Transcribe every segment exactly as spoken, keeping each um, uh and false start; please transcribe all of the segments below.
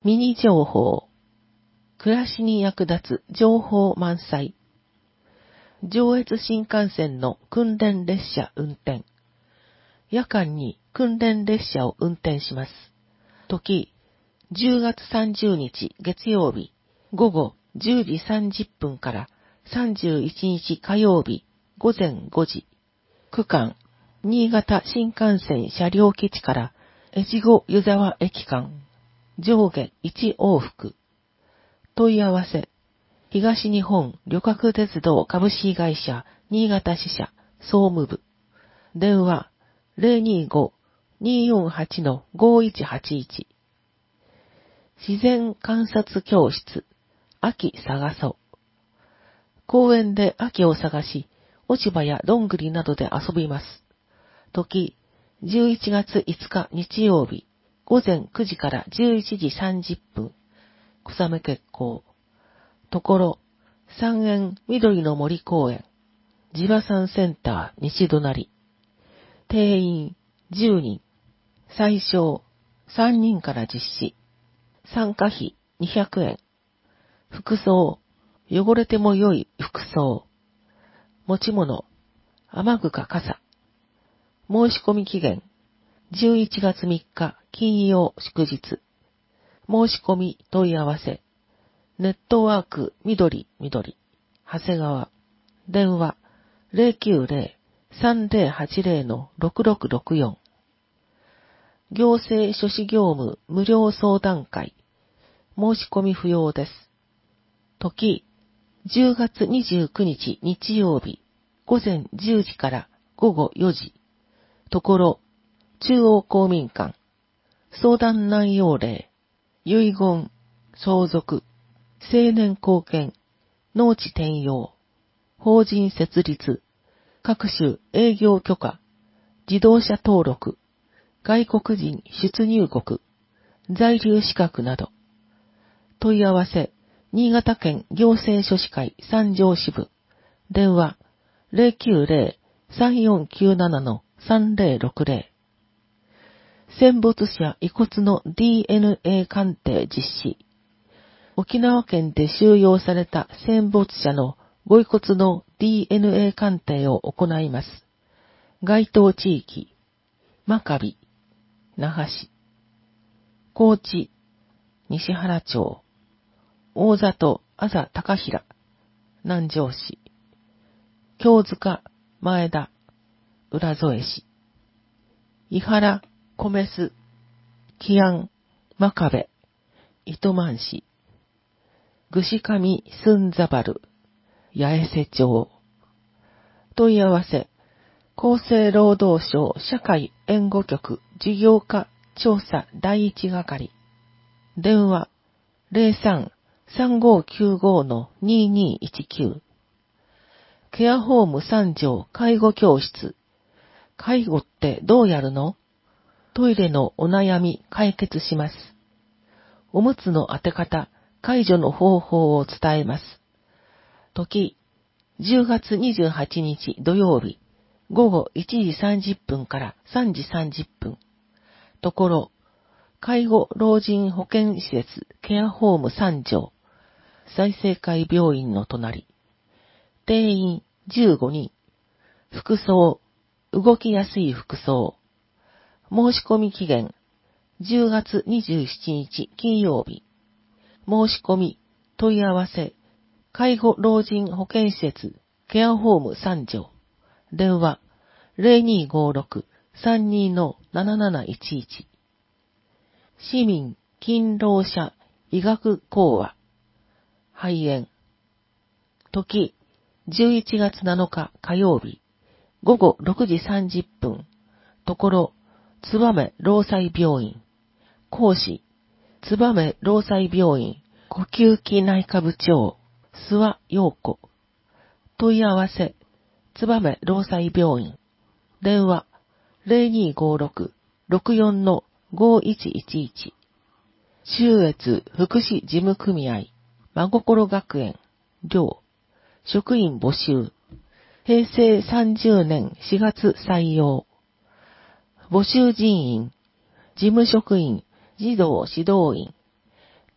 ミニ情報。暮らしに役立つ情報満載。上越新幹線の訓練列車運転。夜間に訓練列車を運転します。時、じゅうがつさんじゅうにち月曜日、午後じゅうじさんじゅっぷんからさんじゅういちにち火曜日、午前ごじ。区間、新潟新幹線車両基地から越後湯沢駅間。上下いち往復。問い合わせ。東日本旅客鉄道株式会社新潟支社総務部。電話 ゼロにーごーにーよんはちのごいちはちいち。自然観察教室。秋探そう。公園で秋を探し、落ち葉やどんぐりなどで遊びます。時、じゅういちがついつか日曜日。午前くじからじゅういちじさんじゅっぷん。草目決行。ところ、三園緑の森公園。地場産センター西隣。定員じゅうにん。最小さんにんから実施。参加費にひゃくえん。服装。汚れても良い服装。持ち物。雨具か傘。申し込み期限。じゅういちがつみっか金曜祝日。申し込み問い合わせ。ネットワーク緑緑。長谷川。電話 ゼロきゅうゼロ さんゼロはちゼロのろくろくろくよん。行政書士業務無料相談会。申し込み不要です。時、じゅうがつにじゅうくにち日曜日。午前じゅうじから午後よじ。ところ、中央公民館。相談内容例。遺言、相続、成年後見、農地転用、法人設立、各種営業許可、自動車登録、外国人出入国、在留資格など。問い合わせ、新潟県行政書士会三条支部。電話、ゼロきゅうゼロ さんよんきゅうななのさんゼロろくゼロ。戦没者遺骨の ディーエヌエー 鑑定実施。沖縄県で収容された戦没者のご遺骨の ディーエヌエー 鑑定を行います。該当地域、真壁、那覇市、高知、西原町、大里、あざ高平、南城市、京塚、前田、浦添市、伊原、米須、紀安、真壁、糸満市、ぐしかみすんざばる、八重瀬町。問い合わせ、厚生労働省社会援護局事業課調査第一係。電話、ゼロさん さんごきゅうごのににいちきゅう。ケアホーム三条介護教室。介護ってどうやるの？トイレのお悩み解決します。おむつの当て方、介助の方法を伝えます。時、じゅうがつにじゅうはちにち土曜日、午後いちじさんじゅっぷんからさんじさんじゅっぷん。ところ、介護老人保健施設ケアホーム三条、済生会病院の隣。定員じゅうごにん。服装、動きやすい服装。申し込み期限、じゅうがつにじゅうしちにち金曜日。申し込み、問い合わせ、介護老人保健施設、ケアホーム三条。電話、ゼロにーごーろく さんにーのなななないちいち。市民勤労者医学講話。肺炎。時、じゅういちがつなのか火曜日。午後ろくじさんじゅっぷん。ところ、燕労災病院。講師、燕労災病院、呼吸器内科部長、諏訪陽子。問い合わせ、燕労災病院。電話、ゼロにーごーろく ろくよんのごいちいちいち。中越福祉事務組合、真心学園、寮、職員募集。へいせいさんじゅうねんしがつ採用。募集人員、事務職員、児童指導員、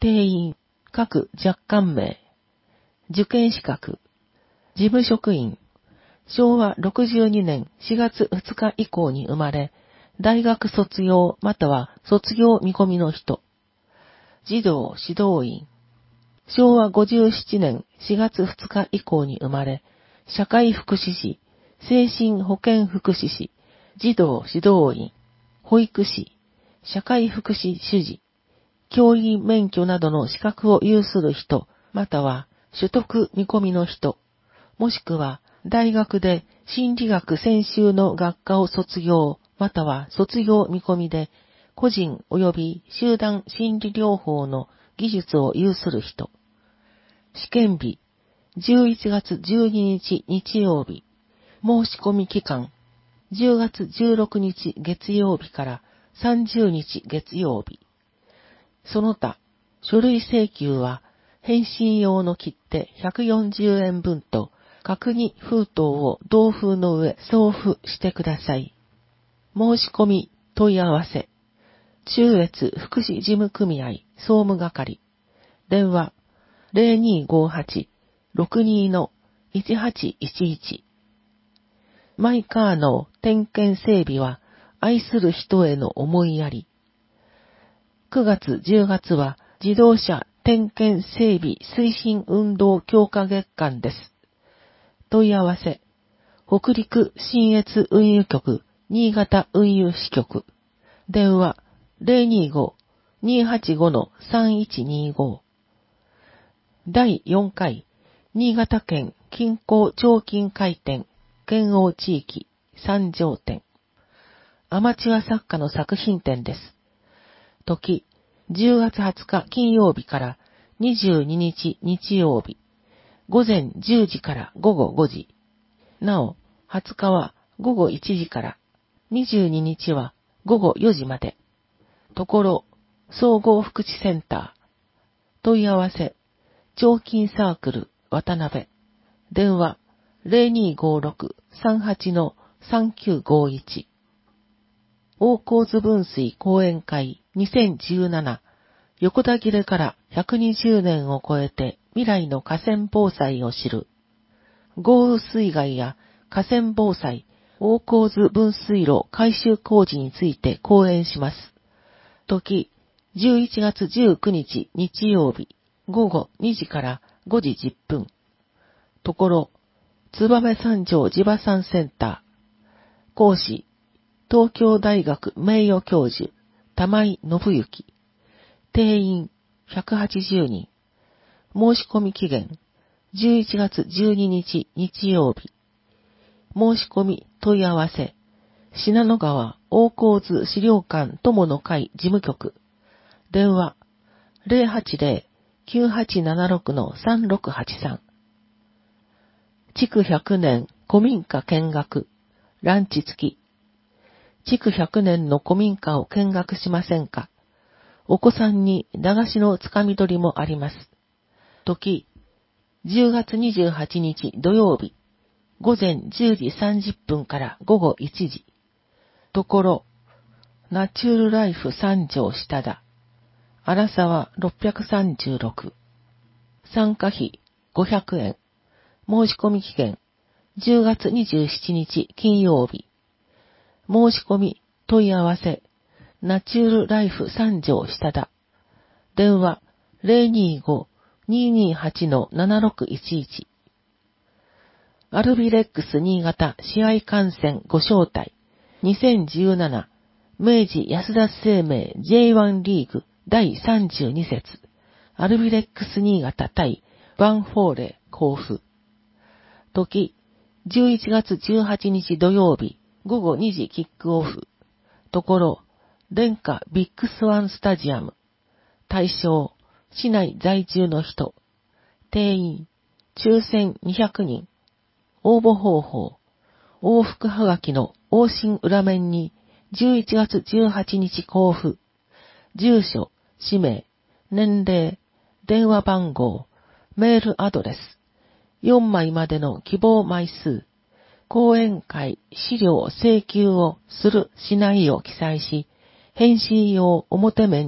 定員、各若干名、受験資格、事務職員、しょうわろくじゅうにねんしがつふつか以降に生まれ、大学卒業または卒業見込みの人、児童指導員、しょうわごじゅうななねんしがつふつか以降に生まれ、社会福祉士、精神保健福祉士、児童指導員、保育士、社会福祉主事、教員免許などの資格を有する人、または取得見込みの人、もしくは大学で心理学専修の学科を卒業、または卒業見込みで、個人及び集団心理療法の技術を有する人。試験日、じゅういちがつじゅうににち日曜日。申し込み期間、じゅうがつじゅうろくにち月曜日からさんじゅうにち月曜日。その他、書類請求は、返信用の切手ひゃくよんじゅうえんぶんと、角に封筒を同封の上送付してください。申し込み問い合わせ。中越福祉事務組合総務係。電話 ゼロにーごーはち ろくにー いちはちいちいち。マイカーの点検整備は愛する人への思いやり。くがつじゅうがつは自動車点検整備推進運動強化月間です。問い合わせ。北陸信越運輸局、新潟運輸支局。電話 ゼロにーごー にーはちご さんいちにーご。だいよんかい、新潟県近郊彫金会展、県央地域、三条店。アマチュア作家の作品展です。時、じゅうがつはつか金曜日からにじゅうににち日曜日。午前じゅうじから午後ごじ。なお、はつかは午後いちじから、にじゅうににちは午後よじまで。ところ、総合福祉センター。問い合わせ、彫金サークル、渡辺。電話、ゼロにーごーろく さんはち さんきゅうごいち。大河津分水講演会にせんじゅうなな。横田切れからひゃくにじゅうねんを超えて未来の河川防災を知る。豪雨水害や河川防災、大河津分水路改修工事について講演します。時、じゅういちがつじゅうくにち日曜日、午後にじからごじじゅっぷん。ところ、燕三条地場産センター。講師、東京大学名誉教授、玉井信之。定員ひゃくはちじゅうにん。申し込み期限、じゅういちがつじゅうににち日曜日。申し込み問い合わせ、信濃川大河津資料館友の会事務局。電話、ゼロはちゼロ きゅうはちななろく さんろくはちさん。築ひゃくねん古民家見学、ランチ付き。築ひゃくねんの古民家を見学しませんか？お子さんに駄菓子のつかみ取りもあります。時、じゅうがつにじゅうはちにち土曜日、午前じゅうじさんじゅっぷんから午後いちじ。ところ、ナチュールライフ三条下田。荒沢ろっぴゃくさんじゅうろく。参加費ごひゃくえん。申し込み期限じゅうがつにじゅうしちにち金曜日。申し込み問い合わせナチュールライフ三条下田。電話 ゼロにーご にーにーはち ななろくいちいち。アルビレックス新潟試合観戦ご招待。にせんじゅうなな明治安田生命 ジェイワン リーグだいさんじゅうに節。アルビレックス新潟対バンフォーレ甲府。時、じゅういちがつじゅうはちにち土曜日、午後にじキックオフ。ところ、電化ビッグスワンスタジアム。対象、市内在住の人。定員、抽選にひゃくにん。応募方法、往復はがきの往診裏面にじゅういちがつじゅうはちにち交付。住所、氏名、年齢、電話番号、メールアドレス。よんまいまでの希望枚数。講演会資料請求をするしないを記載し、返信用表面に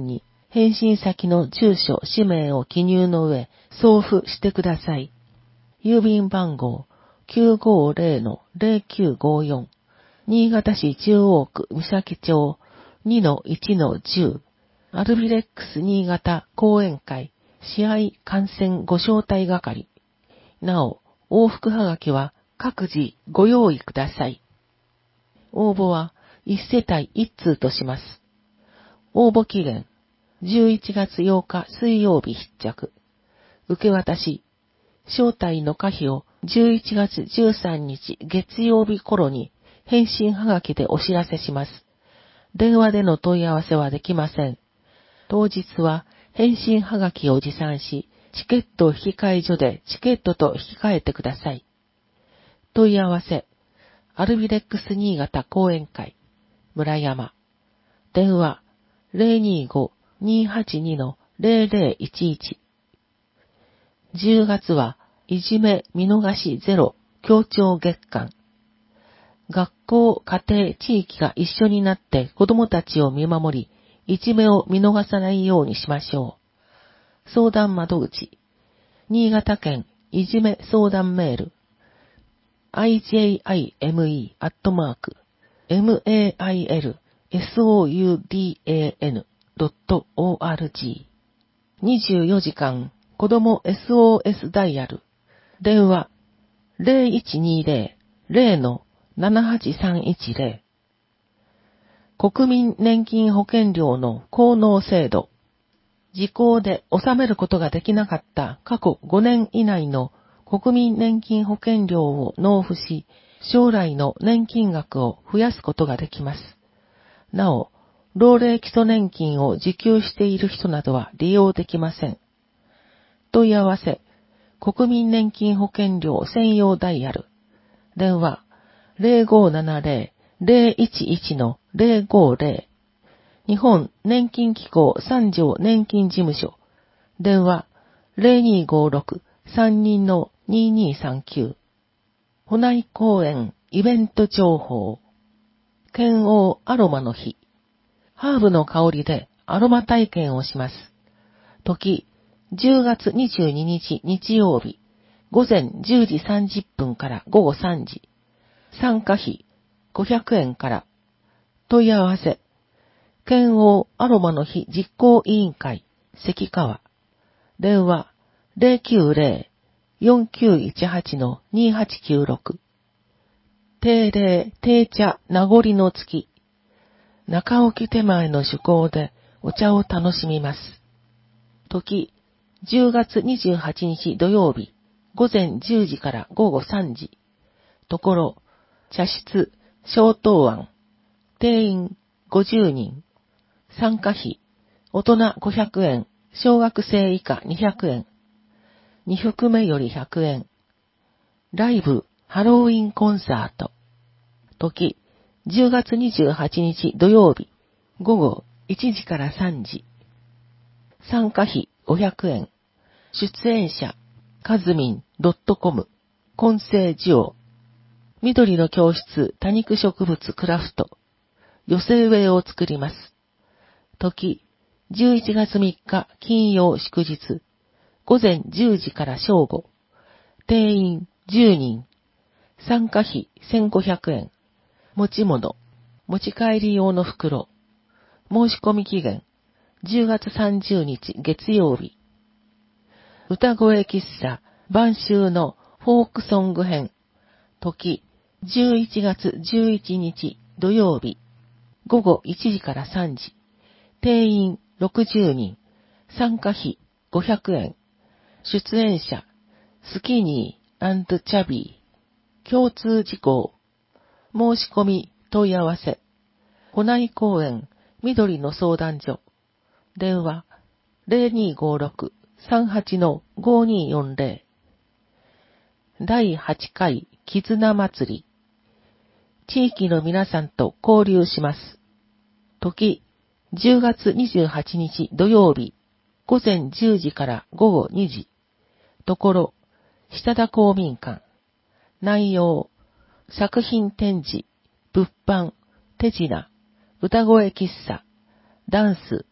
返信先の住所、氏名を記入の上、送付してください。郵便番号 きゅうごぜろのぜろきゅうごよん 新潟市中央区三崎町 にのいちのじゅう アルビレックス新潟講演会試合観戦ご招待係。なお、往復はがきは各自ご用意ください。応募はいち世帯いち通とします。応募期限じゅういちがつようか水曜日必着。受け渡し、招待の可否をじゅういちがつじゅうさんにち月曜日頃に返信はがきでお知らせします。電話での問い合わせはできません。当日は返信はがきを持参し、チケット引換所でチケットと引き換えてください。問い合わせ、アルビレックス新潟講演会、村山。電話、ゼロにーご にーはちに のゼロゼロいちいち。じゅうがつはいじめ見逃しゼロ協調月間。学校、家庭、地域が一緒になって子どもたちを見守り、いじめを見逃さないようにしましょう。相談窓口。新潟県いじめ相談メール。アイジェイアイエムイー アットマーク マイルソウダン ドットオーアールジー。にじゅうよじかん子ども エスオーエス ダイヤル。電話ゼロいちにゼロ ゼロのななはちさんいちゼロ。国民年金保険料の効能制度。時効で納めることができなかった過去ごねん以内の国民年金保険料を納付し、将来の年金額を増やすことができます。なお、老齢基礎年金を受給している人などは利用できません。問い合わせ、国民年金保険料専用ダイヤル。電話、ゼロごななゼロ ゼロいちいちのゼロごゼロ。日本年金機構三条年金事務所。電話、ゼロにーごろく さんにのににさんきゅう。保内公園イベント情報。剣王アロマの日。ハーブの香りでアロマ体験をします。時、じゅうがつにじゅうににち日曜日、午前じゅうじさんじゅっぷんから午後さんじ。参加費ごひゃくえんから。問い合わせ、剣王アロマの日実行委員会、関川。電話、ゼロきゅうゼロ よんきゅういちはちのにはちきゅうろく。定例、定茶、名残の月。中沖手前の趣向でお茶を楽しみます。時、じゅうがつにじゅうはちにち土曜日、午前じゅうじから午後さんじ。ところ、茶室、小東庵。定員ごじゅうにん。参加費、大人ごひゃくえん、小学生以下にひゃくえん。に服目よりひゃくえん。ライブ、ハロウィンコンサート。時、じゅうがつにじゅうはちにち土曜日、午後いちじからさんじ。参加費ごひゃくえん。出演者、かずみん .com、混成ジオ。緑の教室多肉植物クラフト。寄せ植えを作ります。時、じゅういちがつみっか金曜祝日、午前じゅうじから正午。定員じゅうにん。参加費せんごひゃくえん。持ち物、持ち帰り用の袋。申し込み期限、じゅうがつさんじゅうにち月曜日。歌声喫茶、晩秋のフォークソング編。時、じゅういちがつじゅういちにち土曜日。午後いちじからさんじ。定員ろくじゅうにん。参加費ごひゃくえん。出演者、スキニー&チャビー。共通事項。申し込み、問い合わせ。保内公園、緑の相談所。電話、ゼロにーごろく さんはちのごにーよんゼロ。だいはちかい絆祭り。地域の皆さんと交流します。時、じゅうがつにじゅうはちにち土曜日、午前じゅうじから午後にじ。ところ、下田公民館。内容、作品展示、物販、手品、歌声喫茶、ダンス、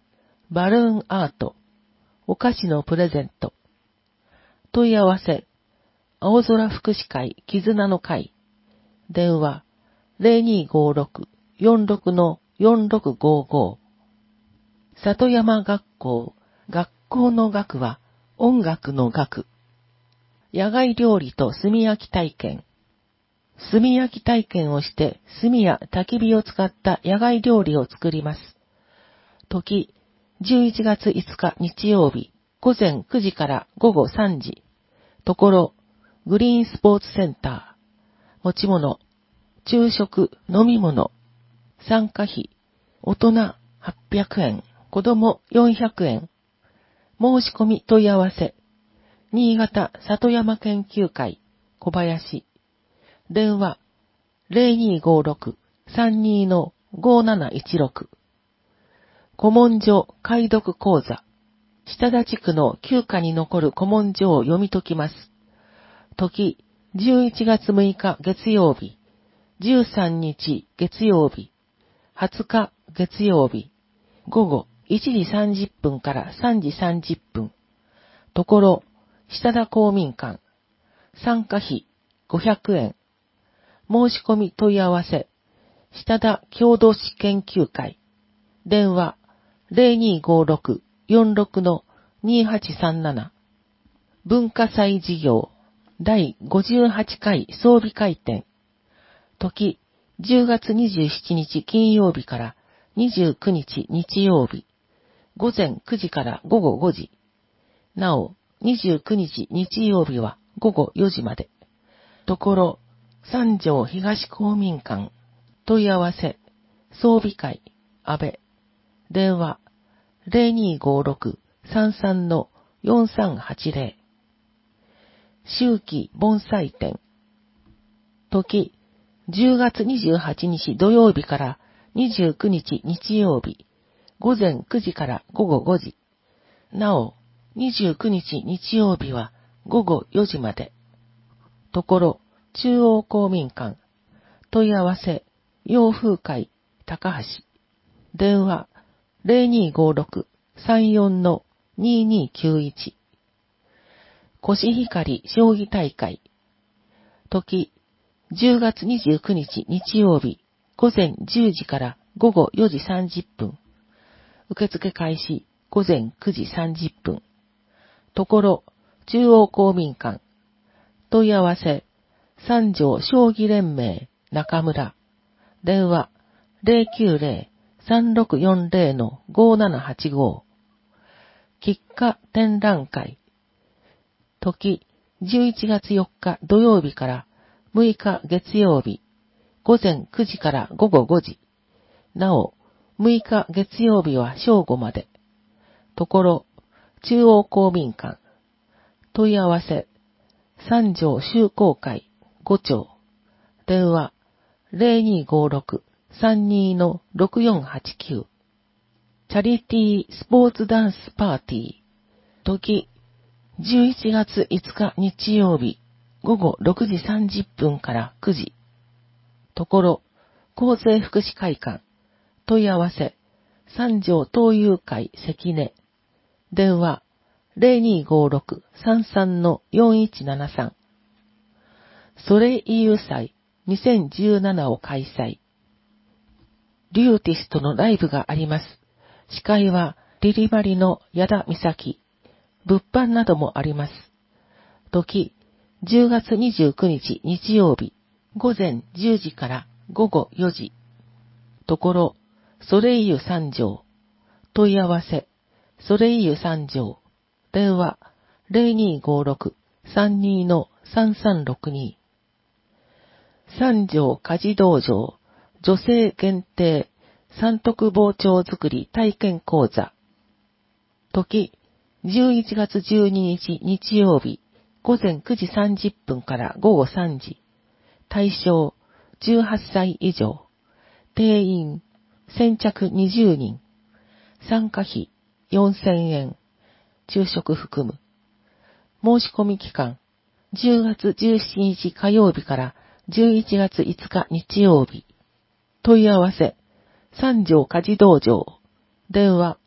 バルーンアート、お菓子のプレゼント。問い合わせ、青空福祉会絆の会。電話、ゼロにーごーろく よんろく よんろくごーごー。里山学校、学校の学は音楽の学。野外料理と炭焼き体験。炭焼き体験をして炭や焚き火を使った野外料理を作ります。時、じゅういちがついつか日曜日、午前くじから午後さんじ。ところ、グリーンスポーツセンター。持ち物、昼食、飲み物。参加費、大人はっぴゃくえん、子供よんひゃくえん。申し込み問い合わせ。新潟里山研究会、小林。電話、ゼロにーごーろく さんにー ごーなないちろく。古文書解読講座。下田地区の旧家に残る古文書を読み解きます。時、じゅういちがつむいか月曜日、じゅうさんにち月曜日、はつか月曜日、午後いちじさんじゅっぷんからさんじさんじゅっぷん。ところ、下田公民館。参加費ごひゃくえん。申し込み問い合わせ。下田郷土史研究会。電話ゼロにーごーろく よんろく にーはちさんなな。文化祭事業だいごじゅうはちかい装備会展。時、じゅうがつにじゅうしちにち金曜日からにじゅうくにち日曜日。午前くじから午後ごじ。なお、にじゅうくにち日曜日は午後よじまで。ところ、三条東公民館。問い合わせ。装備会。安倍。電話。ゼロにーごーろく さんさん よんさんはちゼロ。秋季盆栽展。時。じゅうがつにじゅうはちにち土曜日からにじゅうくにち日曜日。午前くじから午後ごじ。なお、にじゅうくにち日曜日は午後よじまで。ところ、中央公民館。問い合わせ、洋風会、高橋。電話、ゼロにーごーろく さんよん にーにーきゅういち。コシヒカリ将棋大会。時、じゅうがつにじゅうくにち日曜日、午前じゅうじから午後よじさんじゅっぷん。受付開始、午前くじさんじゅっぷん。ところ、中央公民館。問い合わせ、三条将棋連盟、中村。電話、ゼロきゅうゼロ さんろくよんゼロ ごななはちご。喫茶展覧会。時、じゅういちがつよっか土曜日からむいか月曜日、午前くじから午後ごじ。なお、むいか月曜日は正午まで。ところ、中央公民館。問い合わせ、三条修好会、ご町。電話、ゼロにーごーろく さんにー ろくよんはちきゅう。チャリティースポーツダンスパーティー。時、じゅういちがついつか日曜日、午後ろくじさんじゅっぷんからくじ。ところ、厚生福祉会館。問い合わせ、三条東友会関根。電話、ゼロにーごーろく さんさん よんいちななさん。ソレイユ祭にせんじゅうななを開催。リューティストのライブがあります。司会はリリバリの矢田美咲。物販などもあります。時、じゅうがつにじゅうくにち日曜日、午前じゅうじから午後よじ。ところ、ソレイユ三条。問い合わせ、ソレイユ三条。電話、ゼロにーごーろく さんにー さんさんろくに。三条家事道場、女性限定、三徳包丁作り体験講座。時、じゅういちがつじゅうににち日曜日、午前くじさんじゅっぷんから午後さんじ。対象、じゅうはっさい以上。定員、先着にじゅうにん。参加費、よんせんえん。昼食含む。申し込み期間、じゅうがつじゅうしちにち火曜日からじゅういちがついつか日曜日。問い合わせ、三条家事道場。電話、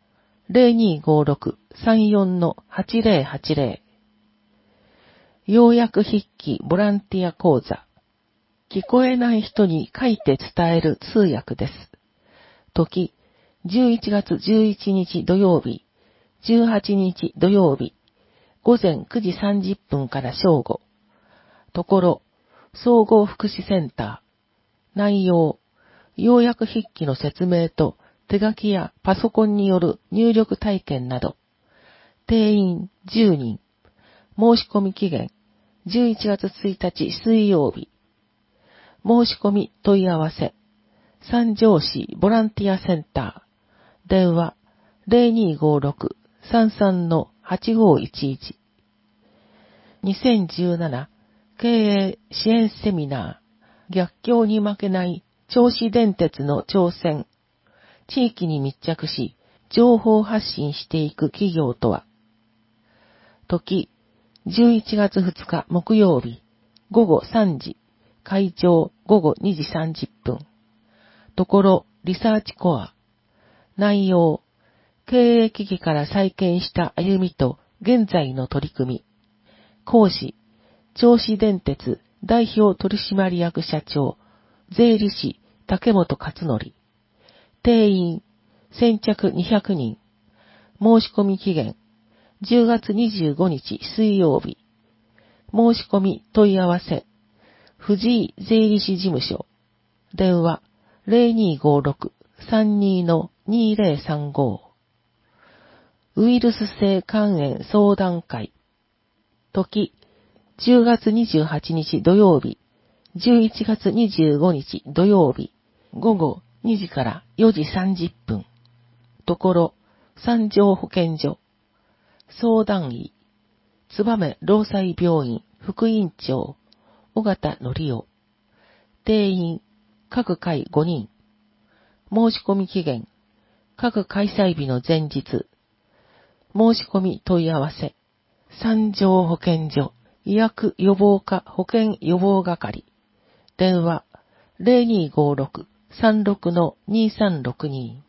ゼロにーごーろく さんよん はちゼロはちゼロ。要約筆記ボランティア講座。聞こえない人に書いて伝える通訳です。時、じゅういちがつじゅういちにち土曜日、じゅうはちにち土曜日、午前くじさんじゅっぷんから正午。ところ、総合福祉センター。内容、要約筆記の説明と手書きやパソコンによる入力体験など。定員じゅうにん。申し込み期限、じゅういちがつついたち水曜日。申し込み問い合わせ、三条市ボランティアセンター、電話 ゼロにーごーろく さんさん はちごーいちいち。にせんじゅうなな経営支援セミナー、逆境に負けない銚子電鉄の挑戦。地域に密着し、情報発信していく企業とは。時、じゅういちがつふつか木曜日、午後さんじ。会場午後にじさんじゅっぷん。ところ、リサーチコア。内容、経営危機から再建した歩みと現在の取り組み。講師、銚子電鉄代表取締役社長、税理士竹本勝則。定員、先着にひゃくにん。申し込み期限、じゅうがつにじゅうごにち水曜日。申し込み問い合わせ、藤井税理士事務所。電話 ゼロにーごーろく さんにー にーゼロさんご。ウイルス性肝炎相談会。時、じゅうがつにじゅうはちにち土曜日、じゅういちがつにじゅうごにち土曜日、午後にじからよじさんじゅっぷん。ところ、三条保健所。相談医、燕労災病院副院長、尾形則夫。定員、各回ごにん。申し込み期限、各開催日の前日。申し込み問い合わせ、三条保健所、医薬予防課保健予防係。電話、ゼロにーごーろく さんろく にーさんろくに。